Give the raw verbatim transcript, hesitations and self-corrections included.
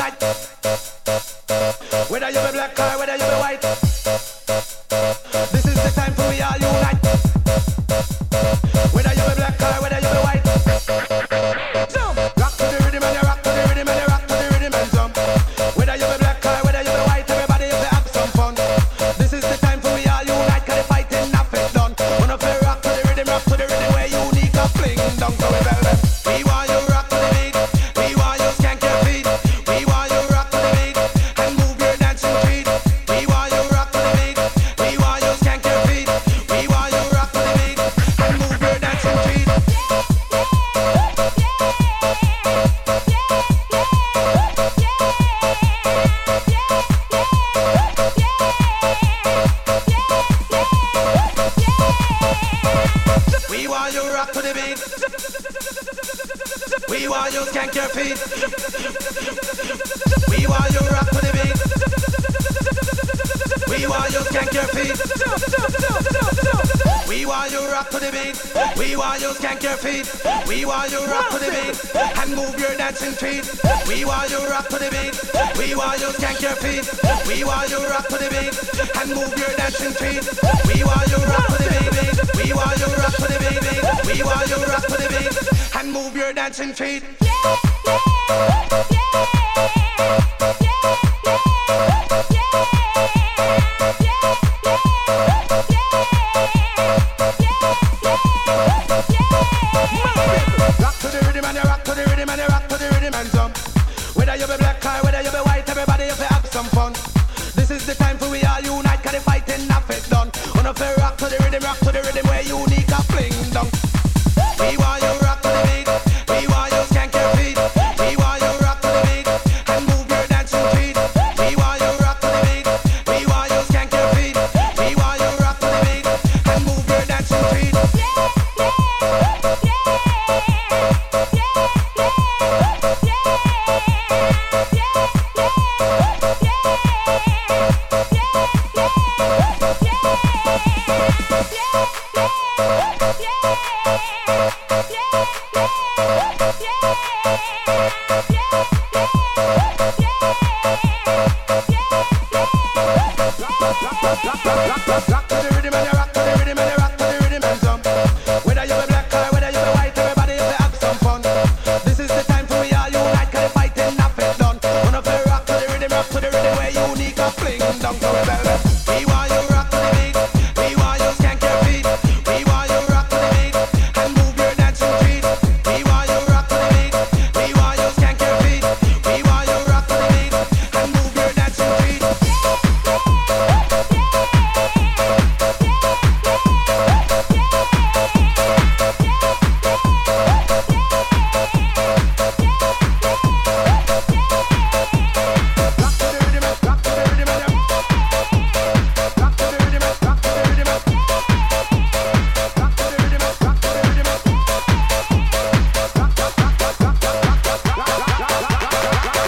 unite. Whether you be black or whether you be white, this is the time for we all unite. Whether you be black or whether you be white, jump. Rock to the rhythm and you rock to the rhythm and you rock to the rhythm and jump. Whether you be black or whether you be white, everybody have to have some fun. This is the time for we all unite, 'cause the fighting not fit done. Wanna play rock to the rhythm, rock to the rhythm where unique a fling down. So we tell them, we want you rock to the beat, we want you skank your feet, we want you rock to the beat and move your dancing feet. We want you rock to the beat, we want you skank your feet, we want you rock to the beat and move your dancing feet. We want you rock to the beat, we want you skank your feet, we want you rock to the beat, we want you skank your feet, we want you rock to the beat, we want you skank your feet, we want you rock to the beat and move your dancing feet. We want you rock to the beat, we want you skank your feet, we want you rock to the beat and move your dancing feet. We want you rock to the beat, we want you rock to the beat, we want you rock to the beat and move your dancing feet. Rock to the rhythm and you rock to the rhythm and you rock to the rhythm and jump. Whether you be black or whether you be white, everybody have to have some fun. This is the time for we all unite, 'cause the fighting not fit done. Wanna play rock to the rhythm, rock to the rhythm where unique a fling down. We want you rock to the beat, we want you skank your feet, we want you rock to the beat and move your dancing feet. We want you rock to the beat, we want you skank your feet, we want you rock to the beat and move your dancing feet. Rock, rock, rock, rock, rock, rock, rock, rock.